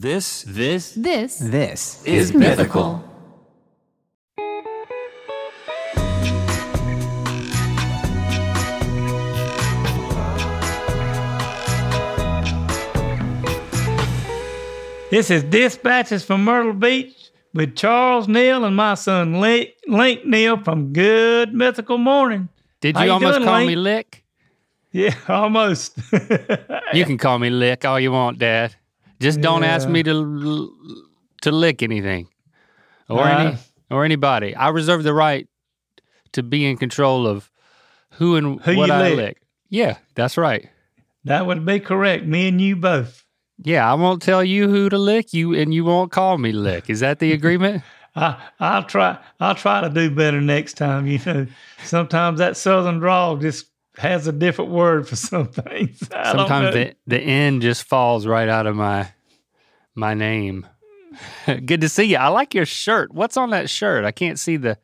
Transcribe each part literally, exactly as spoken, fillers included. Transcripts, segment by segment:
This, this, This This is mythical. This is Dispatches from Myrtle Beach with Charles Neal and my son Link, Link Neal from Good Mythical Morning. Did How you you almost doing, call Link? me Lick? Yeah, almost. You can call me Lick all you want, Dad. Just don't ask Yeah. me to to lick anything or Uh, any or anybody. I reserve the right to be in control of who and Who what you I lick. lick. Yeah, that's right. That would be correct. Me and you both. Yeah, I won't tell you who to lick you, and you won't call me Lick. Is that the agreement? I, I'll try. I'll try to do better next time. You know, sometimes that Southern drawl just has a different word for some things. I don't Sometimes know. the the N just falls right out of my my name. Good to see you. I like your shirt. What's on that shirt? I can't see the.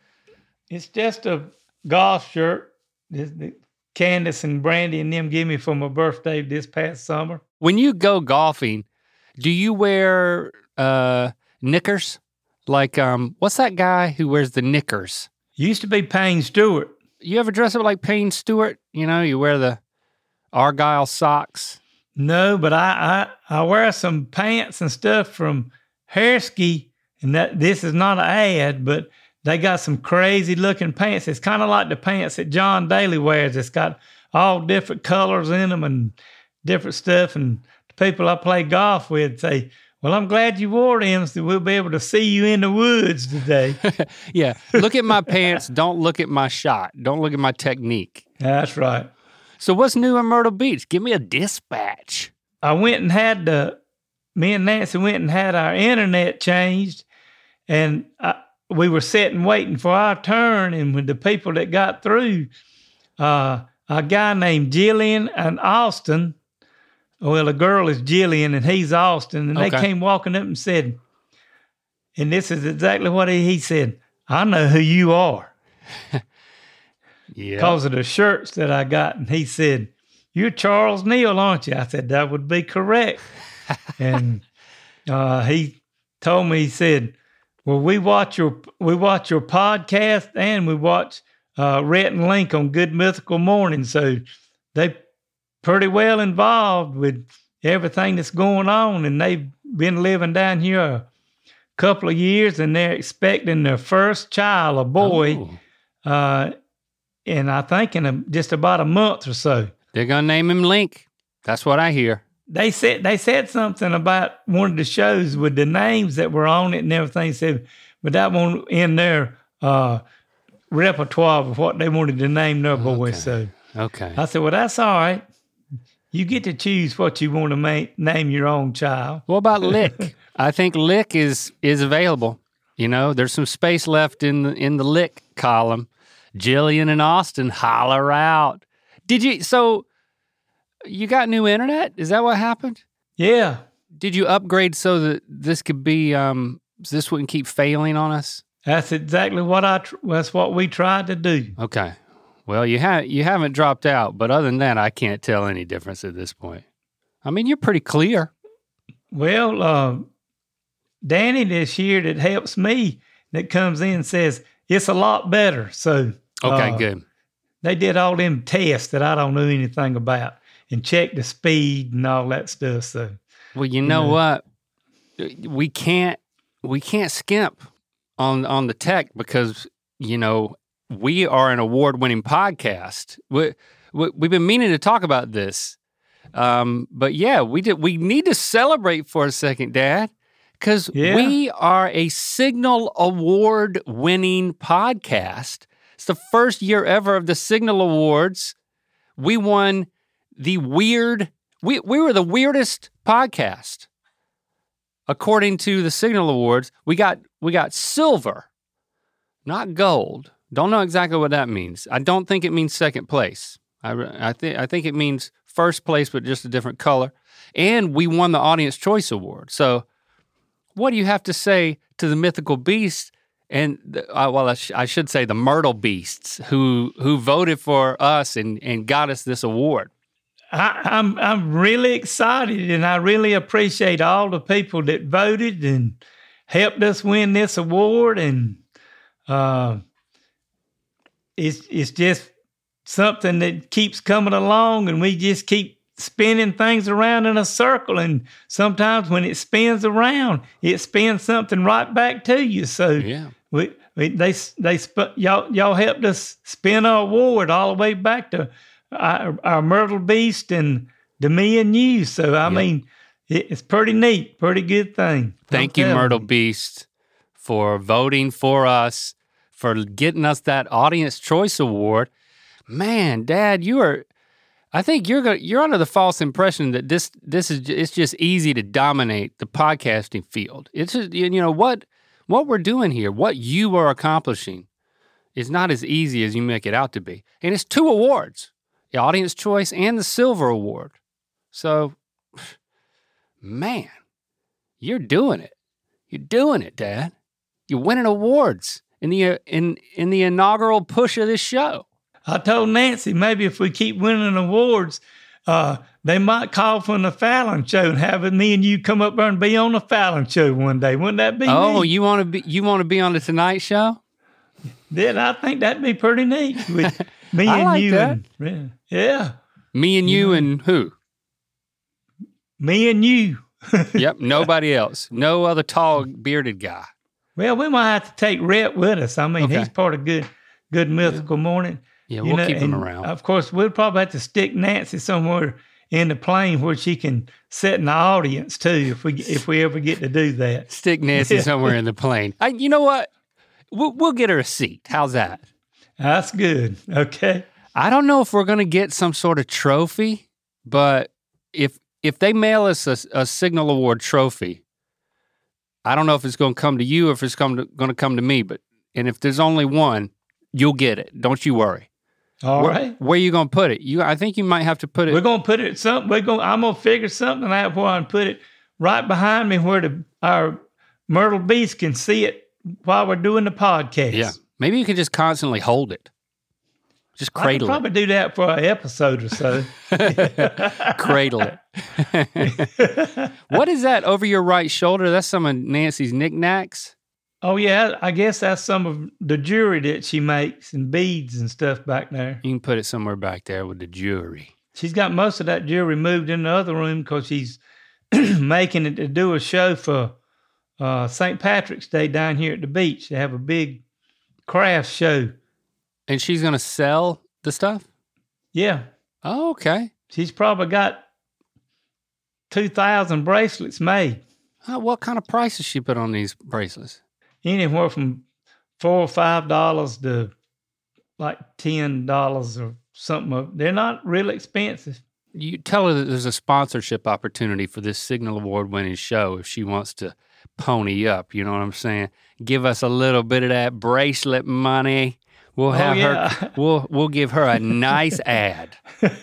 It's just a golf shirt. This, the, Candace and Brandy and them gave me for my birthday this past summer. When you go golfing, do you wear uh, knickers? Like, um, what's that guy who wears the knickers? Used to be Payne Stewart. You ever dress up like Payne Stewart? You know, you wear the Argyle socks. No, but I, I, I wear some pants and stuff from Hairski, and that this is not an ad, but they got some crazy looking pants. It's kind of like the pants that John Daly wears. It's got all different colors in them and different stuff. And the people I play golf with say, well, I'm glad you wore them so we'll be able to see you in the woods today. Yeah, look at my pants. Don't look at my shot. Don't look at my technique. That's right. So what's new in Myrtle Beach? Give me a dispatch. I went and had the, me and Nancy went and had our internet changed, and I, we were sitting waiting for our turn, and with the people that got through, uh, a guy named Jillian and Austin, well, the girl is Jillian and he's Austin, and they Okay. came walking up and said, and this is exactly what he, he said, I know who you are Yeah. because of the shirts that I got. And he said, you're Charles Neal, aren't you? I said, that would be correct. And uh, he told me, he said, well, we watch your we watch your podcast and we watch uh, Rhett and Link on Good Mythical Morning. So they pretty well involved with everything that's going on. And they've been living down here a couple of years, and they're expecting their first child, a boy, Oh. uh, and I think in a, just about a month or so. They're gonna name him Link. That's what I hear. They said they said something about one of the shows with the names that were on it and everything. Said, but that one in their uh, repertoire of what they wanted to name their boy. Okay. So Okay. I said, well, that's all right. You get to choose what you want to ma- name your own child. What about Lick? I think Lick is is available. You know, there's some space left in the in the Lick column. Jillian and Austin, holler out. Did you? So you got new internet? Is that what happened? Yeah, Did you upgrade so that this could be um this wouldn't keep failing on us? that's exactly what I. Tr- that's what we tried to do. Okay. Well, you have you haven't dropped out, but other than that, I can't tell any difference at this point. I mean, you're pretty clear. Well, uh, Danny this year that helps me that comes in says it's a lot better. So Okay, uh, good. They did all them tests that I don't know anything about and checked the speed and all that stuff. So Well, you know know. what? We can't we can't skimp on on the tech because you know we are an award-winning podcast. We, we we've been meaning to talk about this, um, but yeah, we did. We need to celebrate for a second, Dad, because Yeah. we are a Signal Award-winning podcast. It's the first year ever of the Signal Awards. We won the weird. We we were the weirdest podcast. According to the Signal Awards, we got we got silver, not gold. Don't know exactly what that means. I don't think it means second place. I I think I think it means first place, but just a different color. And we won the Audience Choice Award. So, what do you have to say to the mythical beast? And the, uh, well, I, sh- I should say the Myrtle Beasts who who voted for us and and got us this award. I, I'm I'm really excited, and I really appreciate all the people that voted and helped us win this award. And uh, it's it's just something that keeps coming along, and we just keep spinning things around in a circle. And sometimes when it spins around, it spins something right back to you. So Yeah. we, we they they sp- y'all y'all helped us spin our award all the way back to our, our Myrtle Beast and the Me and You. So I Yep. mean, it, it's pretty neat, pretty good thing. Thank I'm you, telling Myrtle Beast, for voting for us, for getting us that Audience Choice Award. Man, Dad, you are. I think you're going. You're under the false impression that this this is. It's just easy to dominate the podcasting field. It's just, you know what what we're doing here. What you are accomplishing is not as easy as you make it out to be. And it's two awards: the Audience Choice and the Silver Award. So, man, you're doing it. You're doing it, Dad. You're winning awards in the in in the inaugural push of this show. I told Nancy maybe if we keep winning awards, uh, they might call from the Fallon Show and have me and you come up there and be on the Fallon Show one day. Wouldn't that be Oh, neat? you want to be you want to be on the Tonight Show? Then I think that'd be pretty neat with me I and like you. that. And, yeah, Me and you and who? me and you. Yep, nobody else. No other tall bearded guy. Well, we might have to take Rhett with us. I mean, Okay. he's part of good, good mythical morning. Yeah, You we'll know, keep him and around. Of course, we'll probably have to stick Nancy somewhere in the plane where she can sit in the audience too, if we if we ever get to do that. Stick Nancy Yeah. somewhere in the plane. I, you know what? We'll, we'll get her a seat. How's that? That's good. Okay. I don't know if we're going to get some sort of trophy, but if if they mail us a, a Signal Award trophy, I don't know if it's going to come to you or if it's come to, going to come to me. But and if there's only one, you'll get it. Don't you worry. All where, right. Where are you going to put it? You, I think you might have to put it. We're gonna put it something. We're gonna. I'm gonna figure something out where I can put it right behind me, where the our Myrtle Beast can see it while we're doing the podcast. Yeah, maybe you can just constantly hold it, just I could cradle probably do that for an episode or so. it, cradle it. What is that over your right shoulder? That's some of Nancy's knickknacks. Oh yeah, I guess that's some of the jewelry that she makes and beads and stuff back there. You can put it somewhere back there with the jewelry. She's got most of that jewelry moved in the other room because she's making it to do a show for uh, Saint Patrick's Day down here at the beach. They have a big craft show. And she's going to sell the stuff? Yeah, Oh, okay. she's probably got two thousand bracelets made, Uh, what kind of prices she put on these bracelets? anywhere from four or five dollars to like ten dollars or something. They're not really expensive. You tell her that there's a sponsorship opportunity for this Signal Award winning show if she wants to pony up. You know what I'm saying? Give us a little bit of that bracelet money. We'll have oh, yeah. her. We'll we'll give her a nice ad.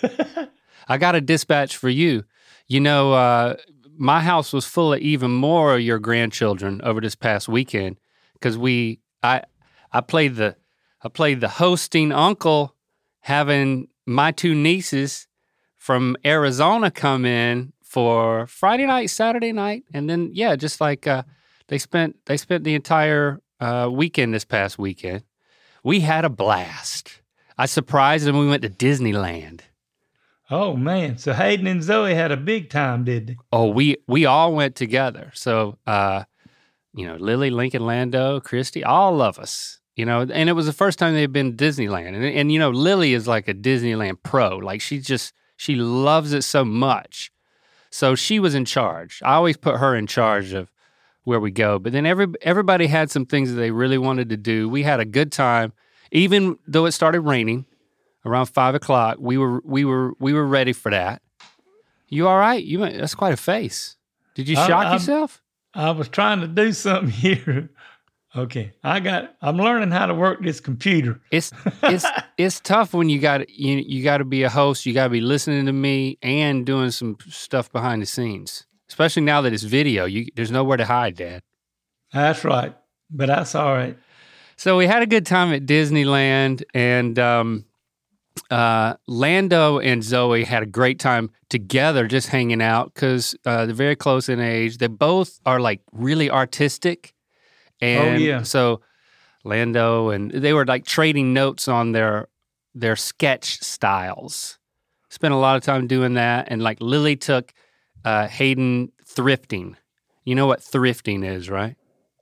I got a dispatch for you. You know, uh, my house was full of even more of your grandchildren over this past weekend because we I I played the I played the hosting uncle, having my two nieces from Arizona come in for Friday night, Saturday night, and then yeah, just like uh, they spent they spent the entire uh, weekend this past weekend. We had a blast. I surprised them. We went to Disneyland. Oh man! So Hayden and Zoe had a big time, did they? Oh, we we all went together. So, uh, you know, Lily, Lincoln, Lando, Christy, all of us. You know, and it was the first time they'd been to Disneyland. And, and you know, Lily is like a Disneyland pro. Like she just she loves it so much. So she was in charge. I always put her in charge of where we go. But then every everybody had some things that they really wanted to do. We had a good time, even though it started raining. Around five o'clock, we were we were we were ready for that. You all right? You that's quite a face. Did you I'm- shock I'm- yourself? I was trying to do something here. Okay, I got. I'm learning how to work this computer. It's it's it's tough when you got you you got to be a host. You got to be listening to me and doing some stuff behind the scenes. Especially now that it's video, you there's nowhere to hide, Dad. That's right, but that's all right. So we had a good time at Disneyland, and um, uh, Lando and Zoe had a great time together just hanging out because uh, they're very close in age. They both are like really artistic. And oh, yeah. so Lando and they were like trading notes on their their sketch styles. Spent a lot of time doing that. And like Lily took uh, Hayden thrifting. You know what thrifting is, right?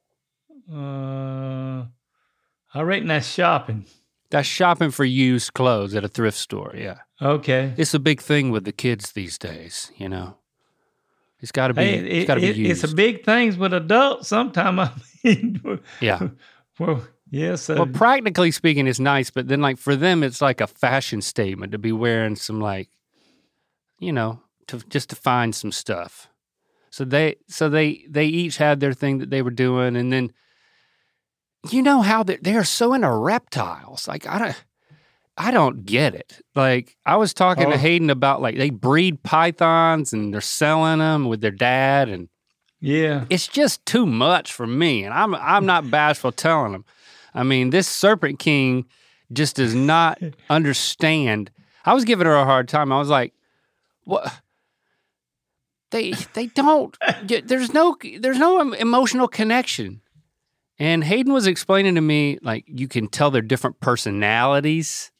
Uh, I reckon that's shopping. That's shopping for used clothes at a thrift store, yeah. Okay. It's a big thing with the kids these days, you know. It's got to be. Hey, it's got to it, be used. It's a big thing with adults. Sometimes I mean, yeah. Well, yeah. So. Well, practically speaking, it's nice, but then like for them, it's like a fashion statement to be wearing some like, you know, to just to find some stuff. So they, so they, they each had their thing that they were doing, and then. You know how they they are so into reptiles. Like I don't, I don't get it. Like I was talking oh. to Hayden about like they breed pythons and they're selling them with their dad, and yeah, it's just too much for me. And I'm I'm not bashful telling them. I mean, this Serpent King just does not understand. I was giving her a hard time. I was like, what? They they don't. There's no there's no emotional connection. And Hayden was explaining to me, like, you can tell they're different personalities.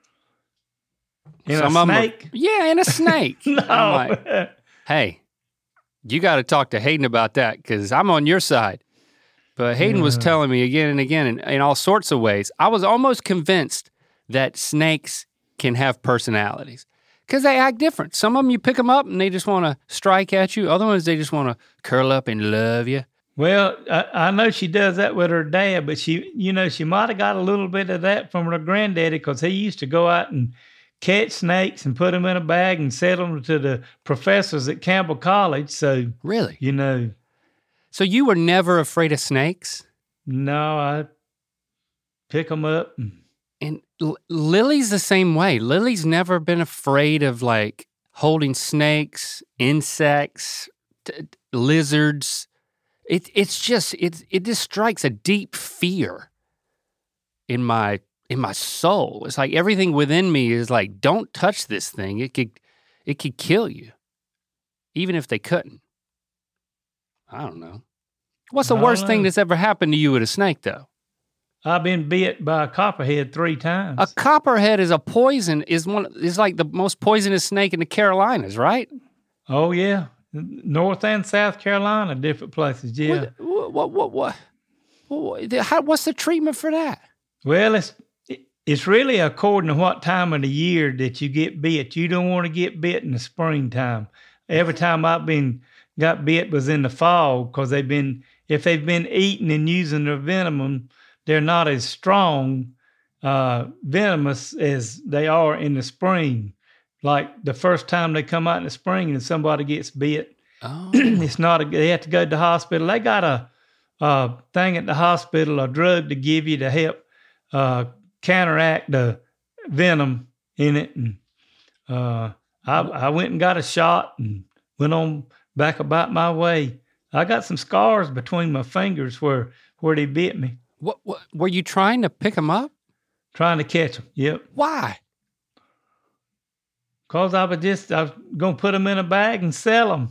In Some a of them are- snake? yeah, in a snake. No. I'm like, hey, you got to talk to Hayden about that because I'm on your side. But Hayden was Yeah. telling me again and again in, in all sorts of ways. I was almost convinced that snakes can have personalities because they act different. Some of them you pick them up and they just want to strike at you. Other ones, they just want to curl up and love you. Well, I, I know she does that with her dad, but she, you know, she might have got a little bit of that from her granddaddy because he used to go out and catch snakes and put them in a bag and sell them to the professors at Campbell College. So, Really? you know. So you were never afraid of snakes? No, I pick them up. And, And L- Lily's the same way. Lily's never been afraid of like holding snakes, insects, t- lizards. It it's just it it just strikes a deep fear in my in my soul. It's like everything within me is like, don't touch this thing. It could it could kill you, even if they couldn't. I don't know. What's the I worst don't thing know. that's ever happened to you with a snake, though? I've been bit by a copperhead three times. A copperhead is a poison. is one is like the most poisonous snake in the Carolinas, right? Oh, yeah. North and South Carolina, different places, yeah. What what what what? what how, what's the treatment for that? Well, it's it's really according to what time of the year that you get bit. You don't want to get bit in the springtime. Every time I've been got bit was in the fall because they've been if they've been eating and using their venom, they're not as strong, uh, venomous as they are in the spring. Like the first time they come out in the spring and somebody gets bit, Oh. it's not a, they have to go to the hospital. They got a, a thing at the hospital, a drug to give you to help uh, counteract the venom in it. And uh, I, I went and got a shot and went on back about my way. I got some scars between my fingers where, where they bit me, What, what were you trying to pick them up? trying to catch them. Yep. Why? Because I was just, I was going to put them in a bag and sell them.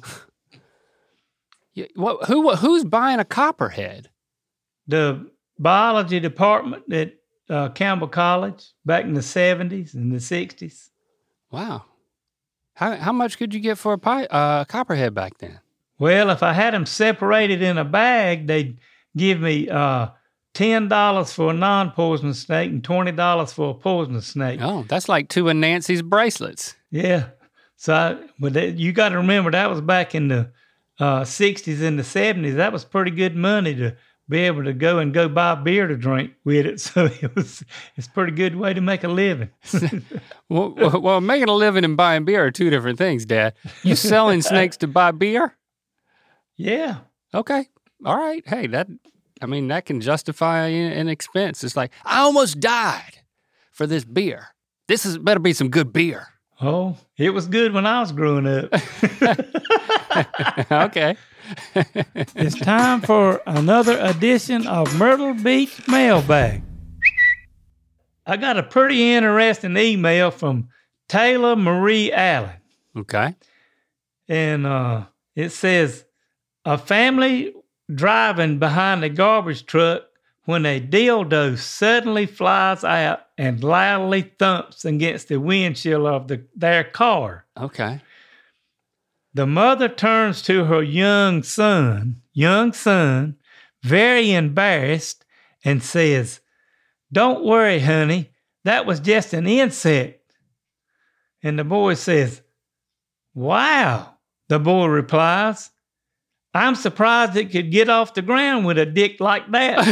You, what, who who's buying a copperhead? The biology department at uh, Campbell College back in the seventies and the sixties. Wow. How how much could you get for a pie, uh, copperhead back then? Well, if I had them separated in a bag, they'd give me uh, ten dollars for a non-poisonous snake and twenty dollars for a poisonous snake. Oh, that's like two of Nancy's bracelets. Yeah. So, I, but that, you got to remember that was back in the uh, sixties and the seventies. That was pretty good money to be able to go and go buy beer to drink with it. So it was it's a pretty good way to make a living. Well, well, well, making a living and buying beer are two different things, Dad. You selling snakes to buy beer? Yeah. Okay. All right. Hey, that, I mean, that can justify an expense. It's like, I almost died for this beer. This is better be some good beer. Oh, it was good when I was growing up. Okay. It's time for another edition of Myrtle Beach Mailbag. I got a pretty interesting email from Taylor Marie Allen. Okay. And uh, it says, a family driving behind a garbage truck when a dildo suddenly flies out and loudly thumps against the windshield of the, their car. Okay. The mother turns to her young son, young son, very embarrassed, and says, "Don't worry, honey, that was just an insect." And the boy says, "Wow," the boy replies, "I'm surprised it could get off the ground with a dick like that."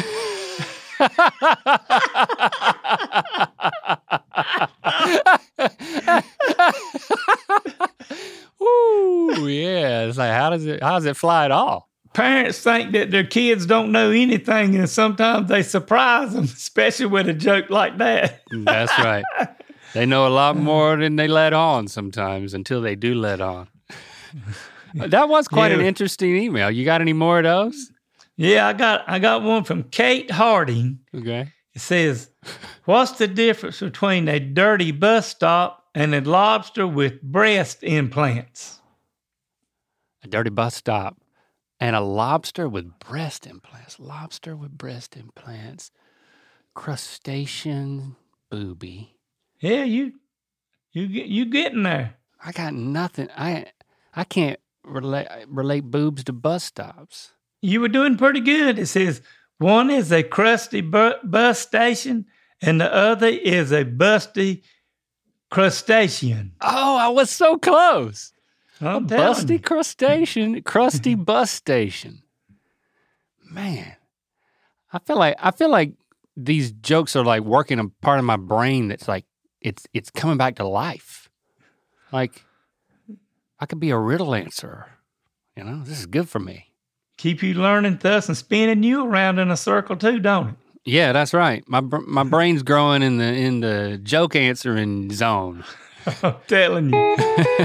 Ooh, yeah. It's like, how does it, how does it fly at all? Parents think that their kids don't know anything, and sometimes they surprise them, especially with a joke like that. That's right. They know a lot more than they let on sometimes until they do let on. That was quite Yeah. an interesting email. You got any more of those? Yeah, I got I got one from Kate Harding. Okay. It says, "What's the difference between a dirty bus stop and a lobster with breast implants?" A dirty bus stop and a lobster with breast implants. Lobster with breast implants. Crustacean booby. Yeah, you you get you getting there. I got nothing. I I can't relate relate boobs to bus stops. You were doing pretty good. It says one is a crusty bu- bus station and the other is a busty crustacean. Oh, I was so close. I'm telling Busty you. crustacean, crusty bus station. Man, I feel like I feel like these jokes are like working a part of my brain that's like it's it's coming back to life. Like I could be a riddle answerer. You know, this is good for me. Keep you learning thus and spinning you around in a circle too, don't it? Yeah, that's right. My br- my brain's growing in the in the joke answering zone. I'm telling you.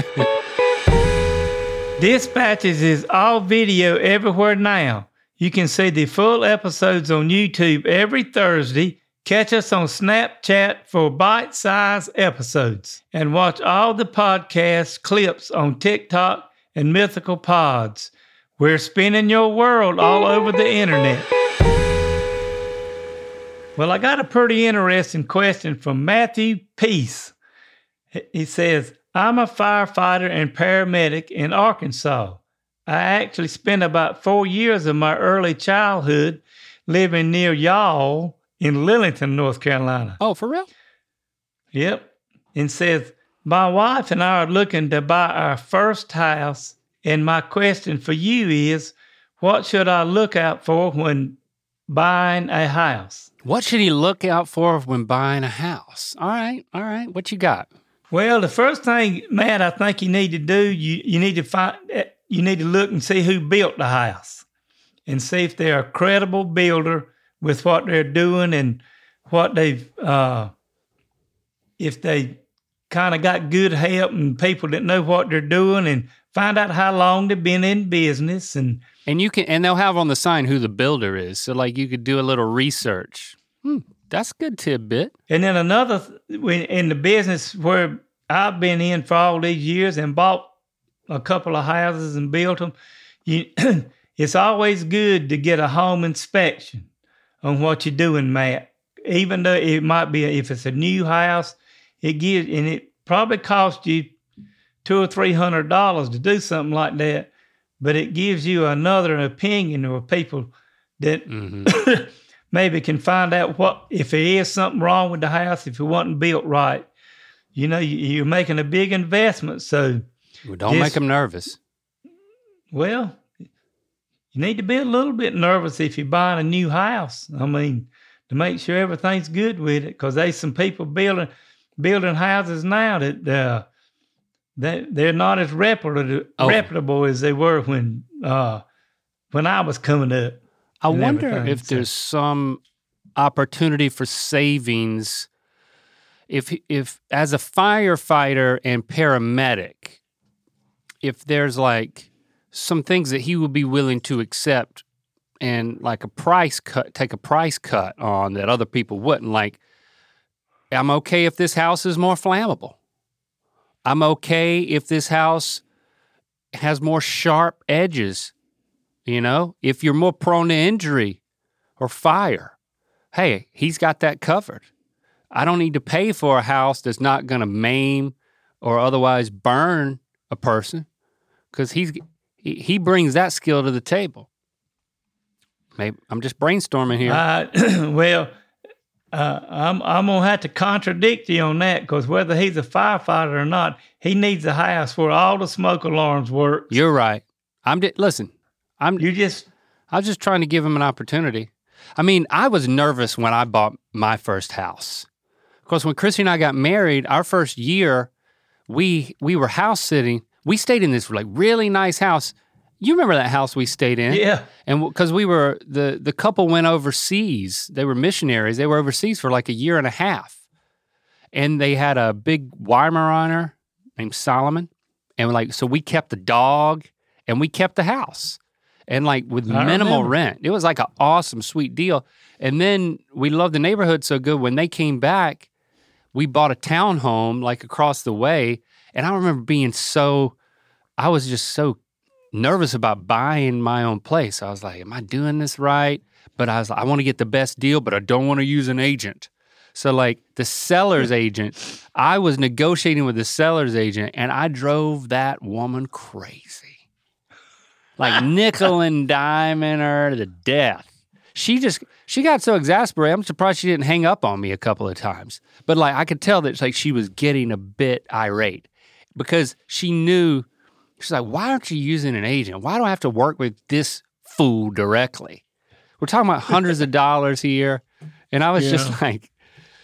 Dispatches is all video everywhere now. You can see the full episodes on YouTube every Thursday. Catch us on Snapchat for bite-sized episodes. And watch all the podcast clips on TikTok and Mythical Pods. We're spinning your world all over the internet. Well, I got a pretty interesting question from Matthew Peace. He says, "I'm a firefighter and paramedic in Arkansas. I actually spent about four years of my early childhood living near y'all in Lillington, North Carolina." Oh, for real? Yep. And says, "My wife and I are looking to buy our first house, and my question for you is, what should I look out for when buying a house?" What should he look out for when buying a house? All right, all right. What you got? Well, the first thing, Matt, I think you need to do, you, you need to find, you need to look and see who built the house and see if they're a credible builder with what they're doing and what they've, uh, if they kind of got good help and people that know what they're doing, and find out how long they've been in business. And And you can, and they'll have on the sign who the builder is. So like you could do a little research. Hmm, that's a good tidbit. And then another, th- when in the business where I've been in for all these years and bought a couple of houses and built them, you, it's always good to get a home inspection on what you're doing, Matt. Even though it might be, if it's a new house, it gives, and it probably costs you two or three hundred dollars to do something like that, but it gives you another opinion of people that Mm-hmm. maybe can find out what, if there is something wrong with the house, if it wasn't built right. You know, you, you're making a big investment. So, Well, don't Yes. make them nervous. well, you need to be a little bit nervous if you're buying a new house. I mean, to make sure everything's good with it, because there's some people building building houses now that uh, they, they're not as reputable, Oh. reputable as they were when uh, when I was coming up. I and wonder everything, if so- there's some opportunity for savings if if as a firefighter and paramedic, if there's like some things that he would be willing to accept and like a price cut, take a price cut on that other people wouldn't. Like I'm okay if this house is more flammable. I'm okay if this house has more sharp edges, you know, if you're more prone to injury or fire. Hey, he's got that covered. I don't need to pay for a house that's not going to maim or otherwise burn a person because he's he, he brings that skill to the table. Maybe I'm just brainstorming here. Uh, well, uh, I'm I'm gonna have to contradict you on that because whether he's a firefighter or not, he needs a house where all the smoke alarms work. You're right. I'm di- listen. I'm You just I was just trying to give him an opportunity. I mean, I was nervous when I bought my first house. Because when Chrissy and I got married, our first year, we we were house sitting. We stayed in this like really nice house. You remember that house we stayed in? yeah. And because we were, the, the couple went overseas. They were missionaries. They were overseas for like a year and a half. And they had a big Weimaraner named Solomon. And like, so we kept the dog and we kept the house. And like with I minimal remember. rent. It was like an awesome, sweet deal. And then we loved the neighborhood so good. When they came back, we bought a townhome like across the way. And I remember being so, I was just so nervous about buying my own place. I was like, am I doing this right? But I was like, I want to get the best deal, but I don't want to use an agent. So like the seller's agent, I was negotiating with the seller's agent and I drove that woman crazy. Like nickel and diming her to death. She just, she got so exasperated. I'm surprised she didn't hang up on me a couple of times. But like I could tell that it's like she was getting a bit irate because she knew. She's like, why aren't you using an agent? Why do I have to work with this fool directly? We're talking about hundreds of dollars here. And I was Yeah. just like,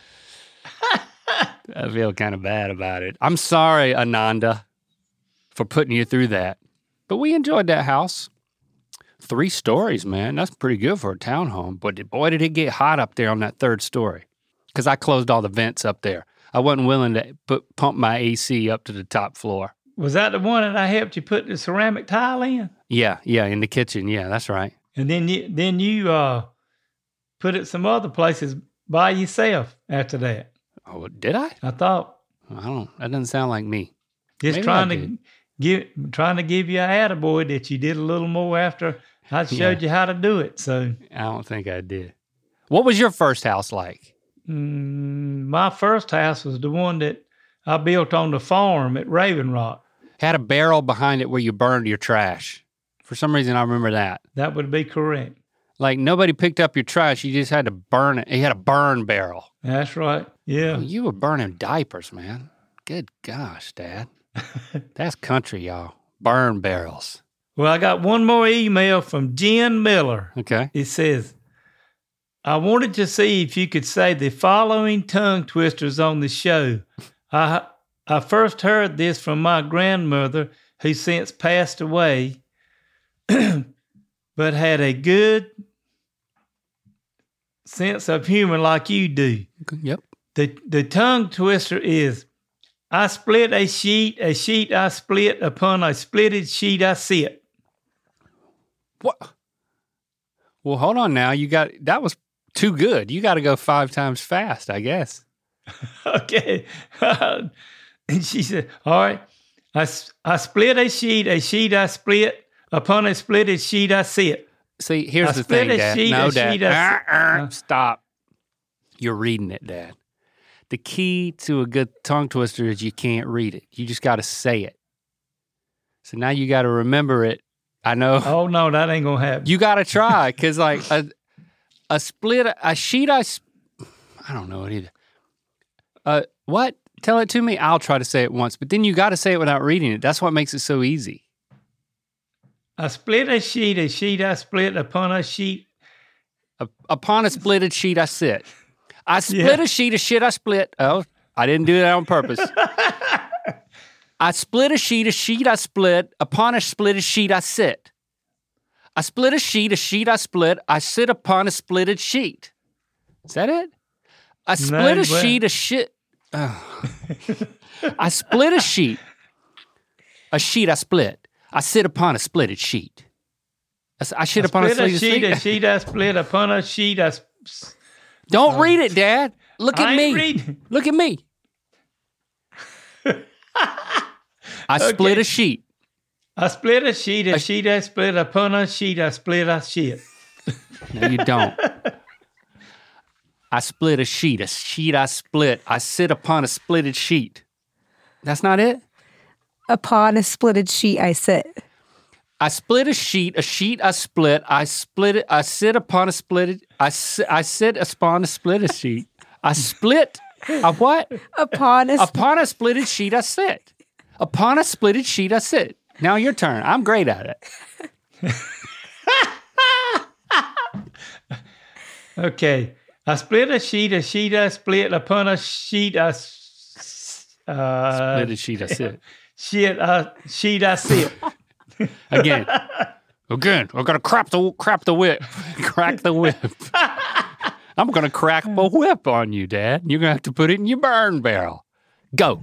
I feel kind of bad about it. I'm sorry, Ananda, for putting you through that. But we enjoyed that house. Three stories, man. That's pretty good for a townhome. But boy, did it get hot up there on that third story. Because I closed all the vents up there. I wasn't willing to put, pump my A C up to the top floor. Was that the one that I helped you put the ceramic tile in? Yeah, yeah, in the kitchen. Yeah, that's right. And then you then you uh, put it some other places by yourself after that. Oh, did I? I thought I don't. That doesn't sound like me. just Maybe trying I to did. give trying to give you a attaboy that you did a little more after I showed you how to do it. So I don't think I did. What was your first house like? mm, my first house was the one that I built on the farm at Raven Rock. Had a barrel behind it where you burned your trash. For some reason, I remember that. That would be correct. Like nobody picked up your trash. You just had to burn it. You had a burn barrel. That's right. Yeah. Well, you were burning diapers, man. Good gosh, Dad. That's country, y'all. Burn barrels. Well, I got one more email from Jen Miller. Okay. It says, I wanted to see if you could say the following tongue twisters on the show. I I first heard this from my grandmother, who since passed away, but had a good sense of humor like you do. Yep. The the tongue twister is, I split a sheet, a sheet I split, upon a splitted sheet I sit. What? Well, hold on now. You got, that was too good. You got to go five times fast, I guess. Okay. And she said, all right, I, s- I split a sheet, a sheet I split, upon a splitted sheet I sit. See, here's I the split thing, a Dad. sheet, no, a Dad. sheet, a Uh, s- uh, stop. You're reading it, Dad. The key to a good tongue twister is you can't read it. You just got to say it. So now you got to remember it. I know. Oh, no, that ain't going to happen. You got to try, because like a, a split, a sheet I, sp- I don't know it either. Uh, what? Tell it to me. I'll try to say it once, but then you got to say it without reading it. That's what makes it so easy. I split a sheet, a sheet I split, upon a sheet. A, upon a splitted sheet I sit. I split Yeah. a sheet of shit I split. Oh, I didn't do that on purpose. I split a sheet, a sheet I split. Upon a splitted sheet I sit. I split a sheet, a sheet I split. I sit upon a splitted sheet. Is that it? I split No, a well- sheet of shit. Oh. I split a sheet. A sheet I split. I sit upon a splitted sheet. I, s- I shit I upon a split a splitted sheet, a sheet. sheet I split, upon a sheet I. s- Don't read it, Dad. Look at I me. ain't reading. Look at me. I split Okay. a sheet. I split a sheet, a sheet I split upon a sheet, I split a shit. No, you don't. I split a sheet. A sheet I split. I sit upon a splitted sheet. That's not it? Upon a splitted sheet, I sit. I split a sheet. A sheet I split. I split it. I sit upon a splitted. I, si- I sit upon a splitted sheet. I split a what? Upon a sp- Upon a splitted sheet I sit. Upon a splitted sheet I sit. Now your turn. I'm great at it. Okay. I split a sheet, a sheet I split upon a sheet I s- uh, Splitted sheet I sit. shit I sheet I sit. Again. Again. We're gonna crap the crap the whip. Crack the whip. I'm gonna crack the whip on you, Dad. You're gonna have to put it in your burn barrel. Go.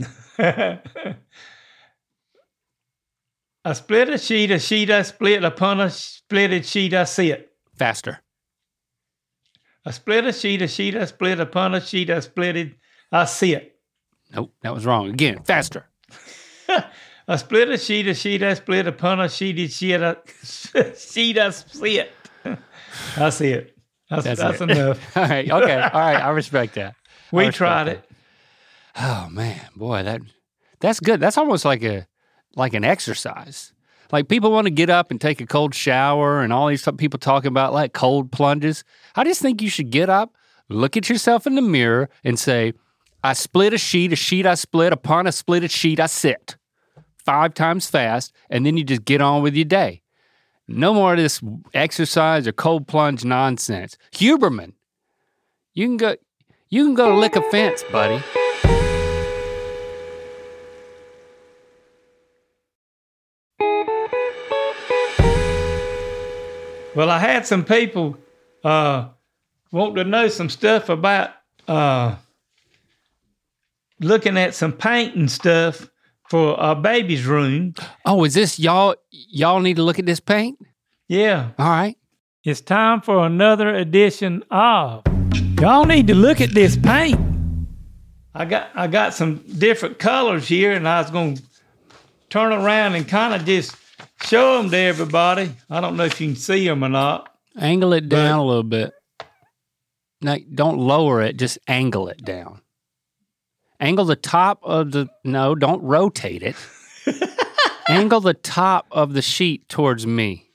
I split a sheet, a sheet I split upon a splitted sheet I sit. Faster. I split a sheet, a sheet I split upon a sheet I splitted I sit. Nope, that was wrong. Again, faster. I split a sheet, a sheet I split upon a sheeted sheet I sheet I sit. I see it. That's, That's that's, it. enough. All right, okay. All right, I respect that. I We respect tried that. it. Oh man, boy, that that's good. That's almost like a like an exercise. Like people want to get up and take a cold shower and all these t- people talking about like cold plunges. I just think you should get up, look at yourself in the mirror and say, I split a sheet, a sheet I split, upon a splitted sheet I sit. Five times fast, and then you just get on with your day. No more of this exercise or cold plunge nonsense. Huberman, you can go you can go lick a fence, buddy. Well, I had some people uh, want to know some stuff about uh, looking at some painting stuff for our baby's room. Oh, is this y'all? Y'all need to look at this paint? Yeah. All right. It's time for another edition of. Y'all need to look at this paint. I got I got some different colors here, and I was going to turn around and kind of just show them to everybody. I don't know if you can see them or not. Angle it down But- a little bit. No, don't lower it. Just angle it down. Angle the top of the. No, don't rotate it. Angle the top of the sheet towards me.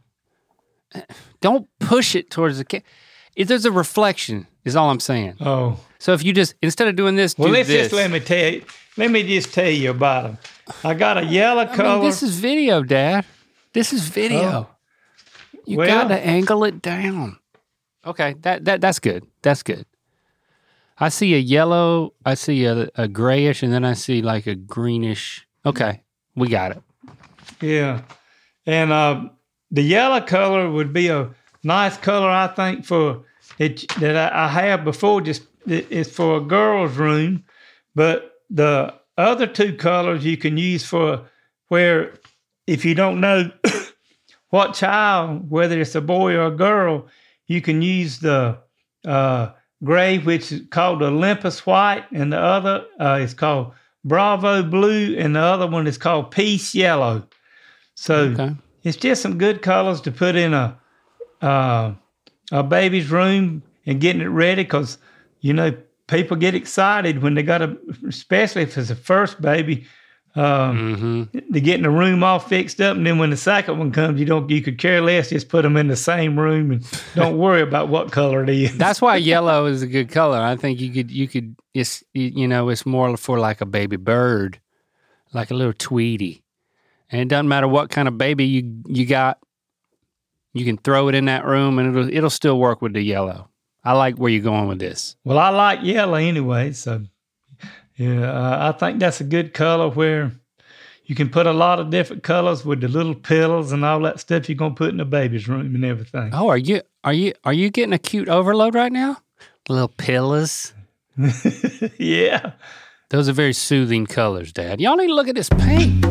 Don't push it towards the. Ca- if there's a reflection, is all I'm saying. Oh. So if you just instead of doing this, Well, do let's this. just let me tell you. Let me just tell you about them. I got a yellow I color. mean, this is video, Dad. This is video. You Well- got to angle it down. Okay, that that that's good. That's good. I see a yellow, I see a, a grayish, and then I see like a greenish. Okay, we got it. Yeah. And uh, the yellow color would be a nice color, I think, for it that I, I have before. Just it, it's for a girl's room, but the other two colors you can use for where if you don't know what child, whether it's a boy or a girl, you can use the uh, gray, which is called Olympus white, and the other uh, is called Bravo blue, and the other one is called Peace yellow. So Okay. it's just some good colors to put in a uh, a baby's room and getting it ready, because you know people get excited when they got a, especially if it's a first baby. Um, Mm-hmm. They're getting the room all fixed up, and then when the second one comes, you don't you could care less. Just put them in the same room and don't worry about what color it is. That's why yellow is a good color. I think you could you could it's you know it's more for like a baby bird, like a little Tweety, and it doesn't matter what kind of baby you you got. You can throw it in that room, and it'll it'll still work with the yellow. I like where you're going with this. Well, I like yellow anyway, so yeah, uh, I think that's a good color where you can put a lot of different colors with the little pillows and all that stuff you're gonna put in the baby's room and everything. Oh, are you are you are you getting a cute overload right now? Little pillows. Yeah. Those are very soothing colors, Dad. Y'all need to look at this paint.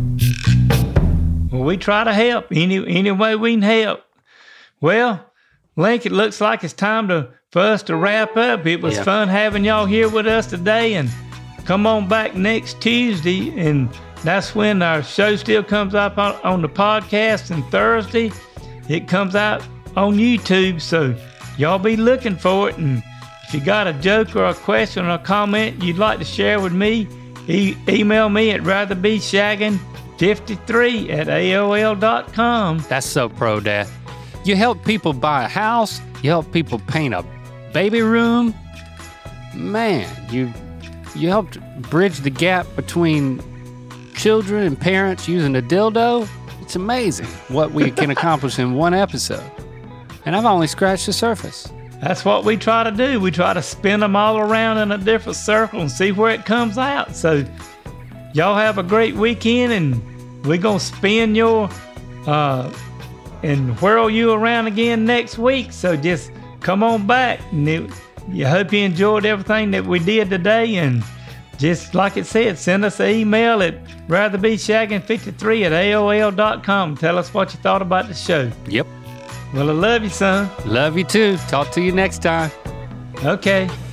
Well, we try to help any any way we can help. Well, Link, it looks like it's time to for us to wrap up. It was Yeah. fun having y'all here with us today, and come on back next Tuesday, and that's when our show still comes up on, on the podcast, and Thursday it comes out on YouTube, so y'all be looking for it. And if you got a joke or a question or a comment you'd like to share with me, e- email me at rather be shaggin fifty-three at A O L dot com. That's so pro, Dad. You help people buy a house. You help people paint a baby room. Man, you you helped bridge the gap between children and parents using a dildo. It's amazing what we can accomplish in one episode. And I've only scratched the surface. That's what we try to do. We try to spin them all around in a different circle and see where it comes out. So y'all have a great weekend, and we're going to spin your uh, and whirl you around again next week. So just come on back. And it, I hope you enjoyed everything that we did today. And just like it said, send us an email at rather be shaggin fifty-three at A O L dot com. Tell us what you thought about the show. Yep. Well, I love you, son. Love you too. Talk to you next time. Okay.